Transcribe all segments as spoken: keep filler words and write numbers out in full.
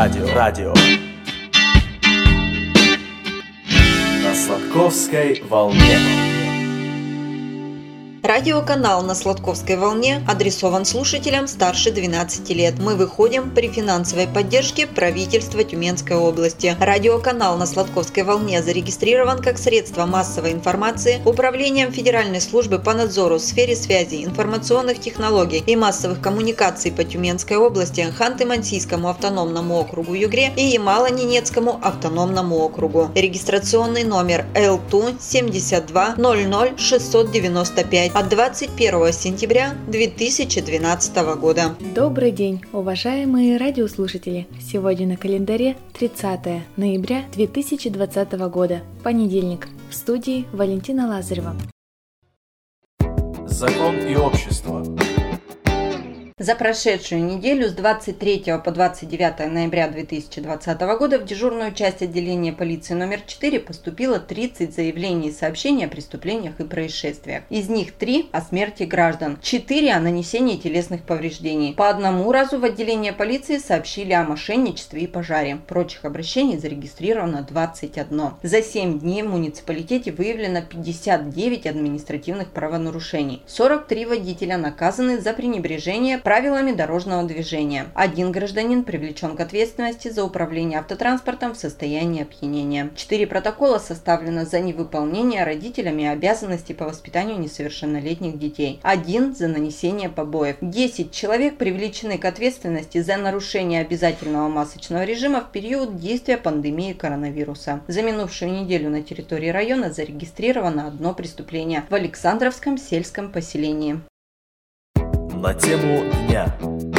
радио, радио. На Сладковской волне. Радиоканал на Сладковской волне адресован слушателям старше двенадцати лет. Мы выходим при финансовой поддержке правительства Тюменской области. Радиоканал на Сладковской волне зарегистрирован как средство массовой информации Управлением Федеральной службы по надзору в сфере связи, информационных технологий и массовых коммуникаций по Тюменской области, Ханты-Мансийскому автономному округу Югре и Ямало-Ненецкому автономному округу. Регистрационный номер Эл Ту семьдесят два ноль ноль шестьсот девяносто пять от двадцать первого сентября две тысячи двенадцатого года. Добрый день, уважаемые радиослушатели! Сегодня на календаре тридцатое ноября две тысячи двадцатого года, понедельник. В студии Валентина Лазарева. Закон и общество. За прошедшую неделю с двадцать третьего по двадцать девятое ноября две тысячи двадцатого года в дежурную часть отделения полиции номер четыре поступило тридцать заявлений и сообщений о преступлениях и происшествиях. Из них три о смерти граждан, четыре о нанесении телесных повреждений. По одному разу в отделение полиции сообщили о мошенничестве и пожаре. Прочих обращений зарегистрировано двадцать одно. За семь дней в муниципалитете выявлено пятьдесят девять административных правонарушений. сорок три водителя наказаны за пренебрежение правилами дорожного движения. Один гражданин привлечен к ответственности за управление автотранспортом в состоянии опьянения. Четыре протокола составлено за невыполнение родителями обязанностей по воспитанию несовершеннолетних детей. Один за нанесение побоев. Десять человек привлечены к ответственности за нарушение обязательного масочного режима в период действия пандемии коронавируса. За минувшую неделю на территории района зарегистрировано одно преступление в Александровском сельском поселении. На тему дня.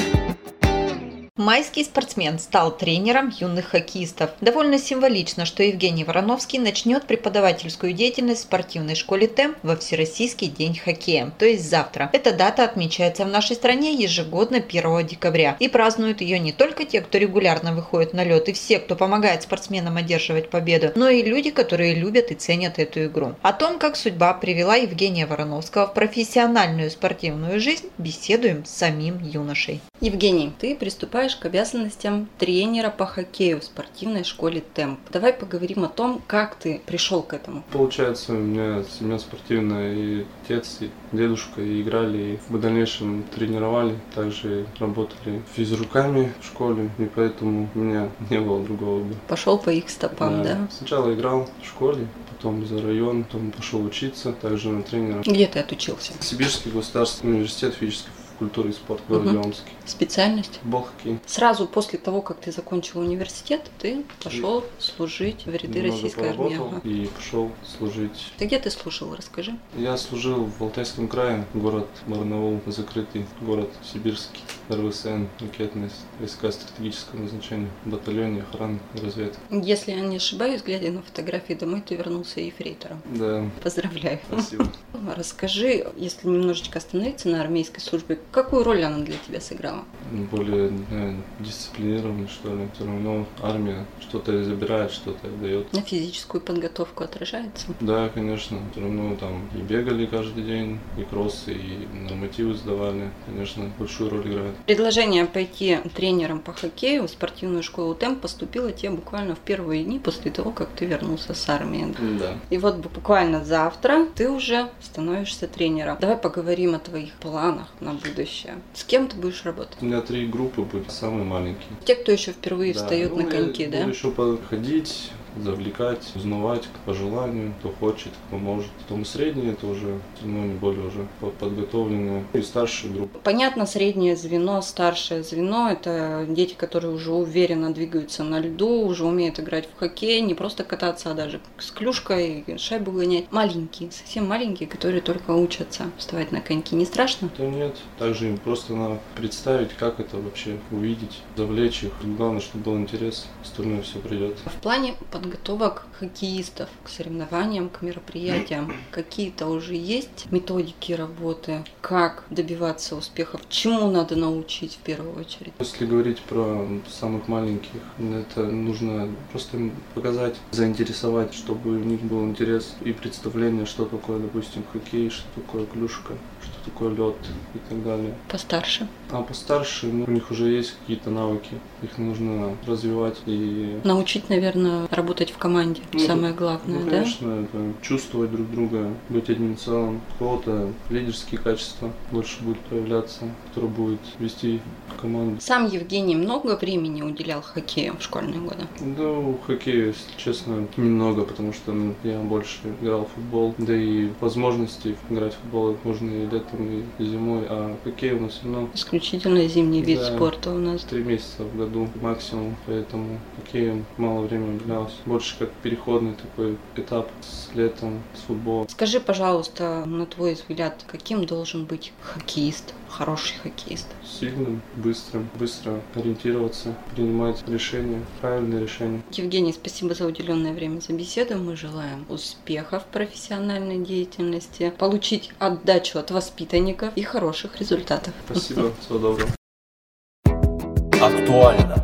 Майский спортсмен стал тренером юных хоккеистов. Довольно символично, что Евгений Вороновский начнет преподавательскую деятельность в спортивной школе ТЭМ во Всероссийский день хоккея, то есть завтра. Эта дата отмечается в нашей стране ежегодно первого декабря. И празднуют ее не только те, кто регулярно выходит на лед, и все, кто помогает спортсменам одерживать победу, но и люди, которые любят и ценят эту игру. О том, как судьба привела Евгения Вороновского в профессиональную спортивную жизнь, беседуем с самим юношей. Евгений, ты приступаешь к обязанностям тренера по хоккею в спортивной школе ТЭМП. Давай поговорим о том, как ты пришел к этому. Получается, у меня семья спортивная, и отец, и дедушка и играли, и в дальнейшем тренировали, также работали физруками в школе, и поэтому у меня не было другого выбора. Пошел по их стопам, да? да? Сначала играл в школе, потом за район, потом пошел учиться, также на тренера. Где ты отучился? Сибирский государственный университет физической культуры и спорта в городе угу. Омске. Специальность? Футбол-хоккей. Сразу после того, как ты закончил университет, ты пошел и служить в ряды российской армии. Ага. И пошел служить. Ты где ты служил? Расскажи. Я служил в Алтайском крае, город Барнаул, закрытый город Сибирский, эр вэ эс эн, ракетные войска стратегического назначения, батальоне охраны и разведки. Если я не ошибаюсь, глядя на фотографии домой, ты вернулся ефрейтором. Да. Поздравляю. Спасибо. Расскажи, если немножечко остановиться на армейской службе, какую роль она для тебя сыграла? Более наверное, дисциплинированный, что ли. Все равно армия что-то забирает, что-то дает. На физическую подготовку отражается? Да, конечно. Все равно там и бегали каждый день, и кроссы, и нормативы сдавали. Конечно, большую роль играет. Предложение пойти тренером по хоккею в спортивную школу ТЭМП поступило тебе буквально в первые дни после того, как ты вернулся с армии. Да. И вот буквально завтра ты уже становишься тренером. Давай поговорим о твоих планах на будущее. С кем ты будешь работать? У меня три группы будут, самые маленькие. Те, кто еще впервые да. встают ну, на коньки, да? Буду еще походить, завлекать, узнавать по желанию, кто хочет, кто может. Потом средние, это уже, ну, они более уже подготовленные. И старшие группы. Понятно, среднее звено, старшее звено – это дети, которые уже уверенно двигаются на льду, уже умеют играть в хоккей, не просто кататься, а даже с клюшкой, шайбу гонять. Маленькие, совсем маленькие, которые только учатся вставать на коньки. Не страшно? Да нет, также им просто надо представить, как это вообще увидеть, завлечь их. Главное, чтобы был интерес, остальное все придет. В плане подготовок хоккеистов к соревнованиям, к мероприятиям, какие-то уже есть методики работы, как добиваться успехов, чему надо научить в первую очередь? Если говорить про самых маленьких, это нужно просто им показать, заинтересовать, чтобы у них был интерес и представление, что такое, допустим, хоккей, что такое клюшка, что что такое лед и так далее. Постарше. А постарше, ну, у них уже есть какие-то навыки, их нужно развивать и... Научить, наверное, работать в команде, ну, самое главное, ну, да? конечно, это чувствовать друг друга, быть одним целым. У кого-то лидерские качества больше будут проявляться, который будет вести команду. Сам Евгений много времени уделял хоккею в школьные годы? Да, у хоккея, если честно, немного, потому что ну, я больше играл в футбол, да и возможностей играть в футбол можно и летом, и зимой, а хоккей у нас все равно... Исключительно зимний вид да, спорта у нас. Три месяца в году максимум, поэтому хоккеем мало времени уделялось. Больше как переходный такой этап с летом, с футболом. Скажи, пожалуйста, на твой взгляд, каким должен быть хоккеист, хороший хоккеист? Сильным, быстрым, быстро ориентироваться, принимать решения, правильные решения. Евгений, спасибо за уделенное время за беседу. Мы желаем успехов в профессиональной деятельности, получить отдачу от воспитанников и хороших результатов. Спасибо, всего доброго. Актуально.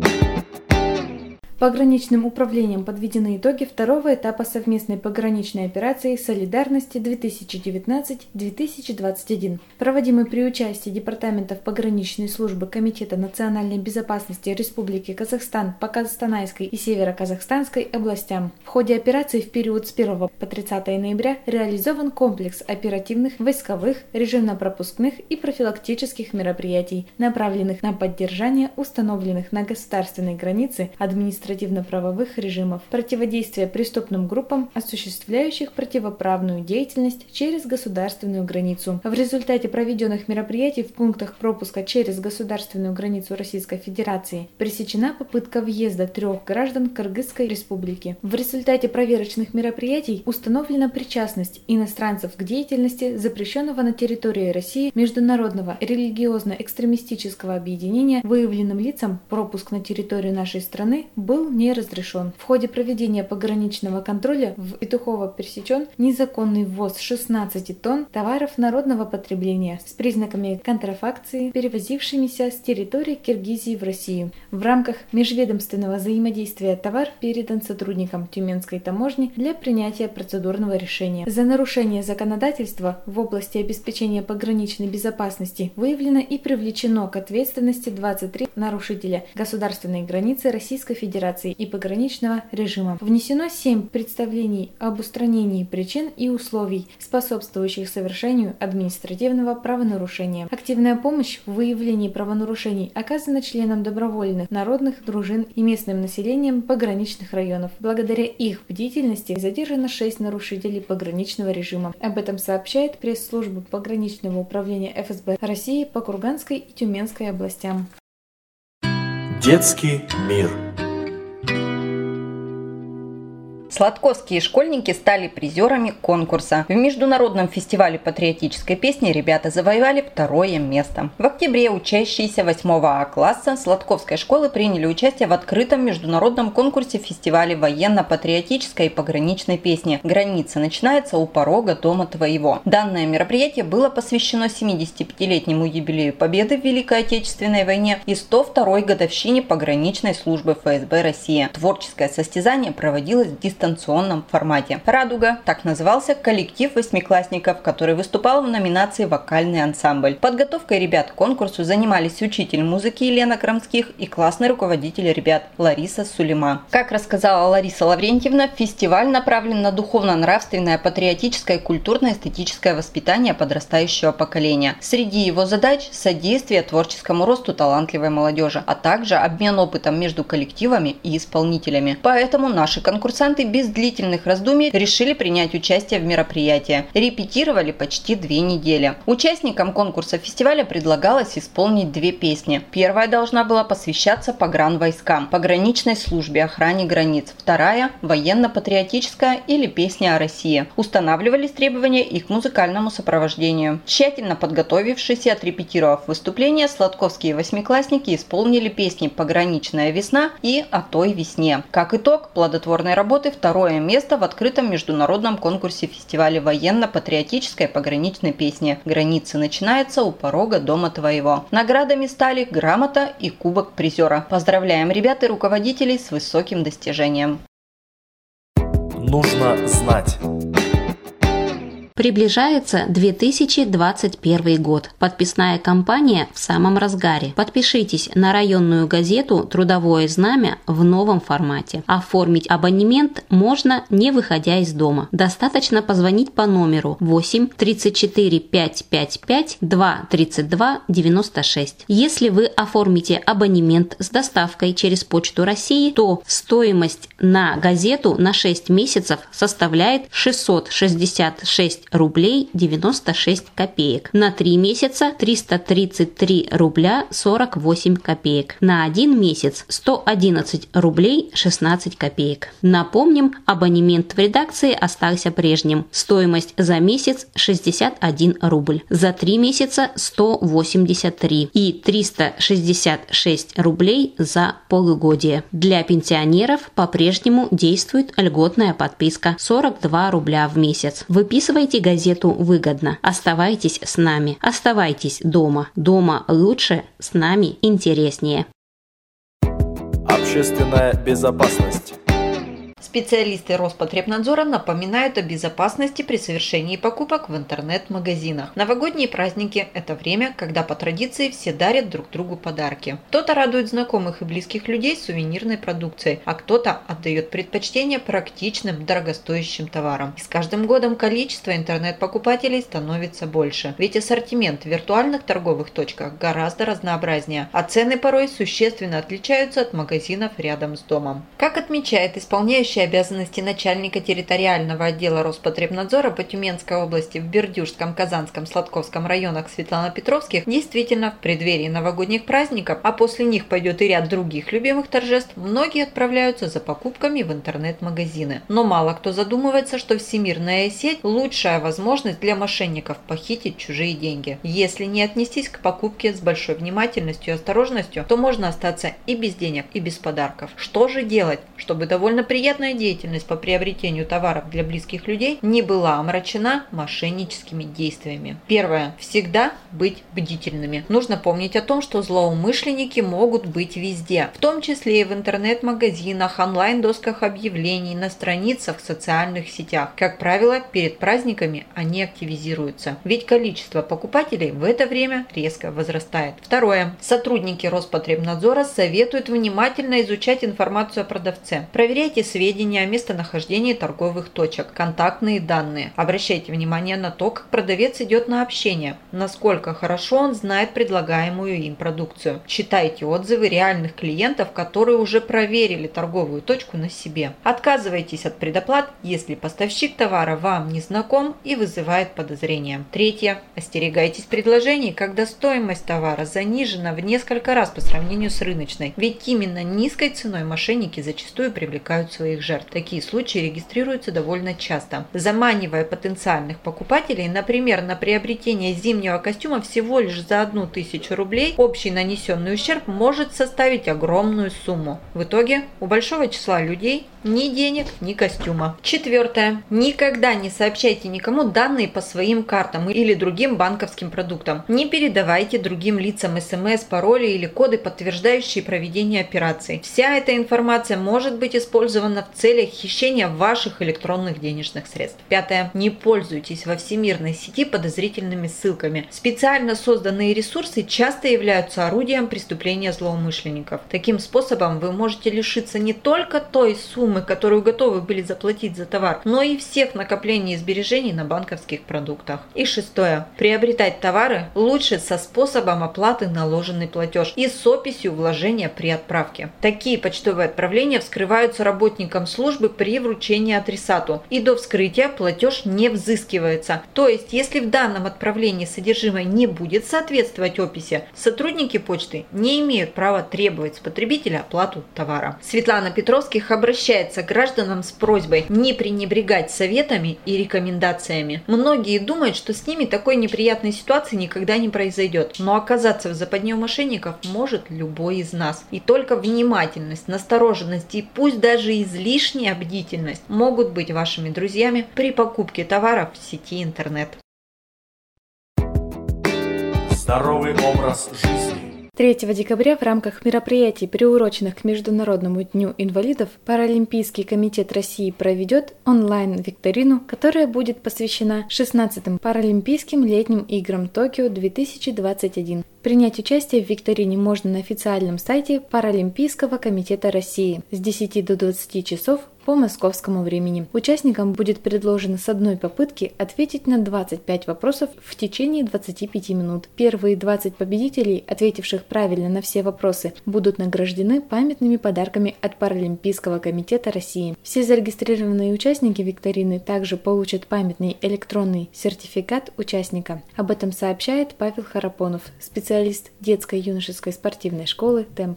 Пограничным управлением подведены итоги второго этапа совместной пограничной операции «Солидарности две тысячи девятнадцать - две тысячи двадцать один», проводимой при участии департаментов пограничной службы Комитета национальной безопасности Республики Казахстан по Костанайской и Северо-Казахстанской областям. В ходе операции в период с первого по тридцатое ноября реализован комплекс оперативных, войсковых, режимно-пропускных и профилактических мероприятий, направленных на поддержание установленных на государственной границе административных административно-правовых режимов, противодействия преступным группам, осуществляющих противоправную деятельность через государственную границу. В результате проведенных мероприятий в пунктах пропуска через государственную границу Российской Федерации пресечена попытка въезда трех граждан Кыргызской Республики. В результате проверочных мероприятий установлена причастность иностранцев к деятельности запрещенного на территории России международного религиозно-экстремистического объединения. Выявленным лицам пропуск на территорию нашей страны был не разрешен. В ходе проведения пограничного контроля в Петухово пресечен незаконный ввоз шестнадцати тонн товаров народного потребления с признаками контрафакции, перевозившимися с территории Киргизии в Россию. В рамках межведомственного взаимодействия товар передан сотрудникам Тюменской таможни для принятия процедурного решения. За нарушение законодательства в области обеспечения пограничной безопасности выявлено и привлечено к ответственности двадцать три нарушителя государственной границы Российской Федерации и пограничного режима. Внесено семь представлений об устранении причин и условий, способствующих совершению административного правонарушения. Активная помощь в выявлении правонарушений оказана членам добровольных народных дружин и местным населением пограничных районов. Благодаря их бдительности задержано шесть нарушителей пограничного режима. Об этом сообщает пресс-служба пограничного управления эф эс бэ России по Курганской и Тюменской областям. Детский мир. Сладковские школьники стали призерами конкурса. В международном фестивале патриотической песни ребята завоевали второе место. В октябре учащиеся восьмого А класса Сладковской школы приняли участие в открытом международном конкурсе фестиваля военно-патриотической и пограничной песни «Граница начинается у порога дома твоего». Данное мероприятие было посвящено семидесятипятилетнему юбилею Победы в Великой Отечественной войне и сто второй годовщине пограничной службы эф эс бэ России. Творческое состязание проводилось в дистанционном дистанционном формате. «Радуга» – так назывался коллектив восьмиклассников, который выступал в номинации «Вокальный ансамбль». Подготовкой ребят к конкурсу занимались учитель музыки Елена Крамских и классный руководитель ребят Лариса Сулейма. Как рассказала Лариса Лаврентьевна, фестиваль направлен на духовно-нравственное, патриотическое и культурно-эстетическое воспитание подрастающего поколения. Среди его задач – содействие творческому росту талантливой молодежи, а также обмен опытом между коллективами и исполнителями. Поэтому наши конкурсанты без длительных раздумий решили принять участие в мероприятии. Репетировали почти две недели. Участникам конкурса фестиваля предлагалось исполнить две песни. Первая должна была посвящаться погранвойскам, пограничной службе, охране границ. Вторая – военно-патриотическая или песня о России. Устанавливались требования и к музыкальному сопровождению. Тщательно подготовившись и отрепетировав выступление, сладковские восьмиклассники исполнили песни «Пограничная весна» и «О той весне». Как итог плодотворной работы второе место в открытом международном конкурсе фестиваля военно-патриотической пограничной песни «Граница начинается у порога дома твоего». Наградами стали грамота и кубок призера. Поздравляем ребят и руководителей с высоким достижением. Нужно знать. Приближается две тысячи двадцать первый год. Подписная кампания в самом разгаре. Подпишитесь на районную газету «Трудовое знамя» в новом формате. Оформить абонемент можно, не выходя из дома. Достаточно позвонить по номеру восемь тридцать четыре пятьсот пятьдесят пять два тридцать два девяносто шесть. Если вы оформите абонемент с доставкой через Почту России, то стоимость на газету на шесть месяцев составляет шестьсот шестьдесят шесть рублей девяносто шесть копеек. На три месяца триста тридцать три рубля сорок восемь копеек. На один месяц сто одиннадцать рублей шестнадцать копеек. Напомним, абонемент в редакции остался прежним. Стоимость за месяц шестьдесят один рубль. За три месяца сто восемьдесят три и триста шестьдесят шесть рублей за полугодие. Для пенсионеров по-прежнему действует льготная подписка сорок два рубля в месяц. Выписывайте газету выгодно. Оставайтесь с нами. Оставайтесь дома. Дома лучше, с нами интереснее. Общественная безопасность. Специалисты Роспотребнадзора напоминают о безопасности при совершении покупок в интернет-магазинах. Новогодние праздники – это время, когда по традиции все дарят друг другу подарки. Кто-то радует знакомых и близких людей сувенирной продукцией, а кто-то отдает предпочтение практичным, дорогостоящим товарам. И с каждым годом количество интернет-покупателей становится больше. Ведь ассортимент в виртуальных торговых точках гораздо разнообразнее, а цены порой существенно отличаются от магазинов рядом с домом. Как отмечает исполняющий обязанности начальника территориального отдела Роспотребнадзора по Тюменской области в Бердюжском, Казанском, Сладковском районах Светлано-Петровских, действительно в преддверии новогодних праздников, а после них пойдет и ряд других любимых торжеств, многие отправляются за покупками в интернет-магазины. Но мало кто задумывается, что всемирная сеть – лучшая возможность для мошенников похитить чужие деньги. Если не отнестись к покупке с большой внимательностью и осторожностью, то можно остаться и без денег, и без подарков. Что же делать, чтобы довольно приятная деятельность по приобретению товаров для близких людей не была омрачена мошенническими действиями? Первое. Всегда быть бдительными. Нужно помнить о том, что злоумышленники могут быть везде, в том числе и в интернет-магазинах, онлайн-досках объявлений, на страницах в социальных сетях. Как правило, перед праздниками они активизируются, ведь количество покупателей в это время резко возрастает. Второе. Сотрудники Роспотребнадзора советуют внимательно изучать информацию о продавце. Проверяйте сведения о местонахождении торговых точек, контактные данные. Обращайте внимание на то, как продавец идет на общение, насколько хорошо он знает предлагаемую им продукцию. Читайте отзывы реальных клиентов, которые уже проверили торговую точку на себе. Отказывайтесь от предоплат, если поставщик товара вам не знаком и вызывает подозрения. Третье. Остерегайтесь предложений, когда стоимость товара занижена в несколько раз по сравнению с рыночной, ведь именно низкой ценой мошенники зачастую привлекают своих жертв. Такие случаи регистрируются довольно часто, заманивая потенциальных покупателей, например, на приобретение зимнего костюма всего лишь за одну тысячу рублей. Общий нанесенный ущерб может составить огромную сумму. В итоге у большого числа людей ни денег, ни костюма. Четвертое. Никогда не сообщайте никому данные по своим картам или другим банковским продуктам. Не передавайте другим лицам смс, пароли или коды, подтверждающие проведение операций. Вся эта информация может быть использована в целях хищения ваших электронных денежных средств. Пятое. Не пользуйтесь во всемирной сети подозрительными ссылками. Специально созданные ресурсы часто являются орудием преступления злоумышленников. Таким способом вы можете лишиться не только той суммы, которую готовы были заплатить за товар, но и всех накоплений и сбережений на банковских продуктах. И шестое. Приобретать товары лучше со способом оплаты наложенный платеж и с описью вложения при отправке. Такие почтовые отправления вскрываются работникам службы при вручении адресату, и до вскрытия платеж не взыскивается. То есть, если в данном отправлении содержимое не будет соответствовать описи, сотрудники почты не имеют права требовать с потребителя оплату товара. Светлано-Петровских обращается к гражданам с просьбой не пренебрегать советами и рекомендациями. Многие думают, что с ними такой неприятной ситуации никогда не произойдет, но оказаться в западне мошенников может любой из нас. И только внимательность, настороженность и пусть даже излишняя бдительность могут быть вашими друзьями при покупке товаров в сети интернет. Здоровый образ жизни. третьего декабря в рамках мероприятий, приуроченных к Международному дню инвалидов, Паралимпийский комитет России проведет онлайн-викторину, которая будет посвящена шестнадцатым Паралимпийским летним играм Токио две тысячи двадцать один. Принять участие в викторине можно на официальном сайте Паралимпийского комитета России с десяти до двадцати часов по московскому времени. Участникам будет предложено с одной попытки ответить на двадцать пять вопросов в течение двадцати пяти минут. Первые двадцать победителей, ответивших правильно на все вопросы, будут награждены памятными подарками от Паралимпийского комитета России. Все зарегистрированные участники викторины также получат памятный электронный сертификат участника. Об этом сообщает Павел Харапонов, специалист детской и юношеской спортивной школы «Темп».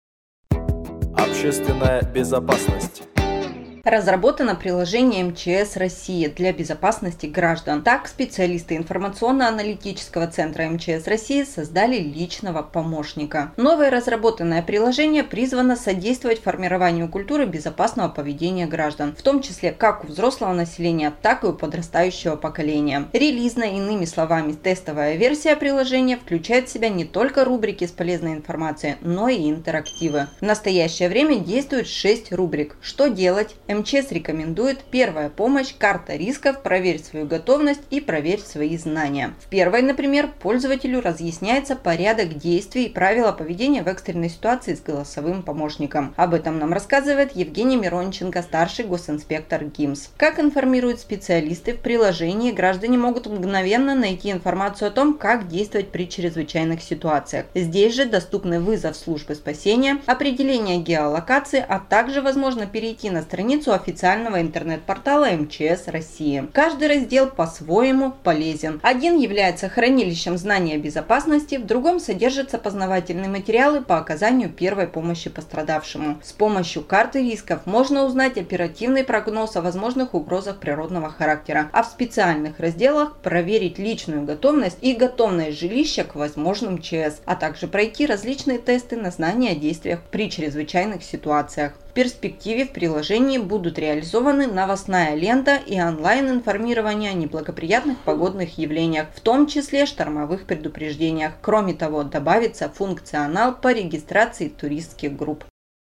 Общественная безопасность. Разработано приложение эм че эс России для безопасности граждан. Так, специалисты информационно-аналитического центра эм че эс России создали личного помощника. Новое разработанное приложение призвано содействовать формированию культуры безопасного поведения граждан, в том числе как у взрослого населения, так и у подрастающего поколения. Релизная, иными словами, тестовая версия приложения включает в себя не только рубрики с полезной информацией, но и интерактивы. В настоящее время действует шесть рубрик. Что делать? эм че эс рекомендует первая помощь, карта рисков, проверь свою готовность и проверь свои знания. В первой, например, пользователю разъясняется порядок действий и правила поведения в экстренной ситуации с голосовым помощником. Об этом нам рассказывает Евгений Миронченко, старший госинспектор ГИМС. Как информируют специалисты, в приложении граждане могут мгновенно найти информацию о том, как действовать при чрезвычайных ситуациях. Здесь же доступны вызов службы спасения, определение геолокации, а также возможно перейти на страницу официального интернет-портала эм че эс России. Каждый раздел по-своему полезен. Один является хранилищем знаний о безопасности, в другом содержатся познавательные материалы по оказанию первой помощи пострадавшему. С помощью карты рисков можно узнать оперативный прогноз о возможных угрозах природного характера, а в специальных разделах проверить личную готовность и готовность жилища к возможным че эс, а также пройти различные тесты на знание о действиях при чрезвычайных ситуациях. В перспективе в приложении будут реализованы новостная лента и онлайн-информирование о неблагоприятных погодных явлениях, в том числе штормовых предупреждениях. Кроме того, добавится функционал по регистрации туристских групп.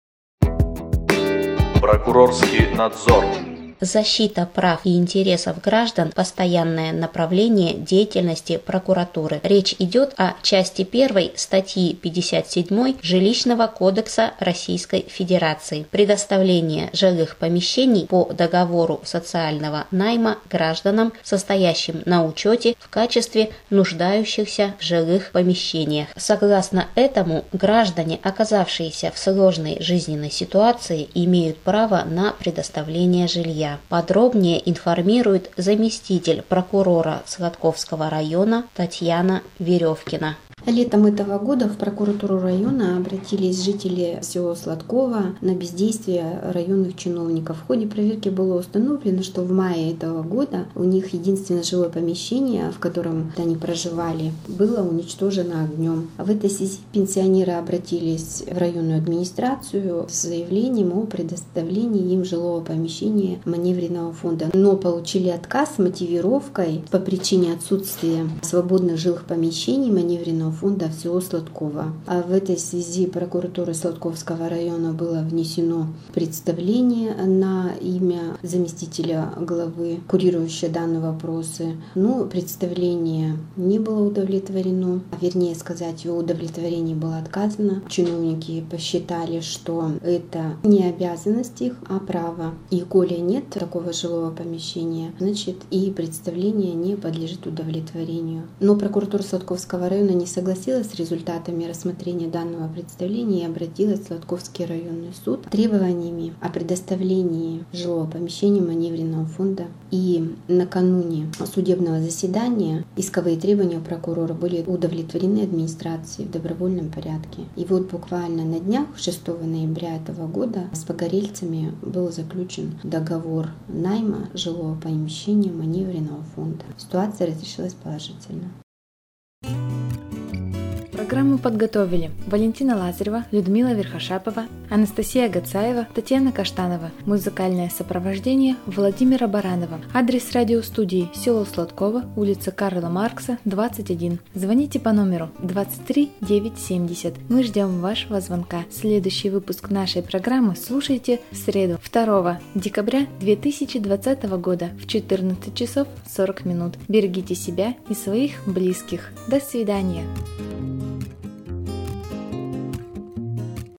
Прокурорский надзор. Защита прав и интересов граждан – постоянное направление деятельности прокуратуры. Речь идет о части первой статьи пятьдесят седьмой Жилищного кодекса Российской Федерации. Предоставление жилых помещений по договору социального найма гражданам, состоящим на учете в качестве нуждающихся в жилых помещениях. Согласно этому, граждане, оказавшиеся в сложной жизненной ситуации, имеют право на предоставление жилья. Подробнее информирует заместитель прокурора Сладковского района Татьяна Веревкина. Летом этого года в прокуратуру района обратились жители села Сладкова на бездействие районных чиновников. В ходе проверки было установлено, что в мае этого года у них единственное жилое помещение, в котором они проживали, было уничтожено огнем. В этой связи пенсионеры обратились в районную администрацию с заявлением о предоставлении им жилого помещения маневренного фонда, но получили отказ с мотивировкой по причине отсутствия свободных жилых помещений маневренного фонда в село Сладково. А в этой связи прокуратурой Сладковского района было внесено представление на имя заместителя главы, курирующего данные вопросы. Но представление не было удовлетворено, вернее сказать, его удовлетворение было отказано. Чиновники посчитали, что это не обязанность их, а право. И коли нет такого жилого помещения, значит и представление не подлежит удовлетворению. Но прокуратура Сладковского района не согласилась с результатами рассмотрения данного представления и обратилась в Сладковский районный суд с требованиями о предоставлении жилого помещения маневренного фонда. И накануне судебного заседания исковые требования прокурора были удовлетворены администрацией в добровольном порядке. И вот буквально на днях, шестого ноября этого года, с погорельцами был заключен договор найма жилого помещения маневренного фонда. Ситуация разрешилась положительно. Программу подготовили Валентина Лазарева, Людмила Верхошапова, Анастасия Гацаева, Татьяна Каштанова. Музыкальное сопровождение Владимира Баранова. Адрес радиостудии: село Сладково, улица Карла Маркса, двадцать один. Звоните по номеру двадцать три девятьсот семьдесят. Мы ждем вашего звонка. Следующий выпуск нашей программы слушайте в среду, второго декабря две тысячи двадцатого года в четырнадцать часов сорок минут. Берегите себя и своих близких. До свидания.